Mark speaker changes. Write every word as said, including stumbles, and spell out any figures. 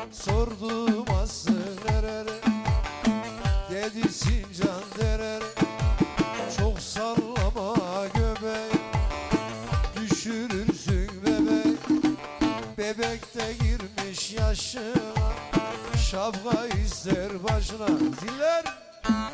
Speaker 1: Sordum aslı nereli, dedi Sincan dereli. Çok sallama göbek, düşürürsün bebek. Bebek de girmiş yaşına, şapka ister başına. Ziller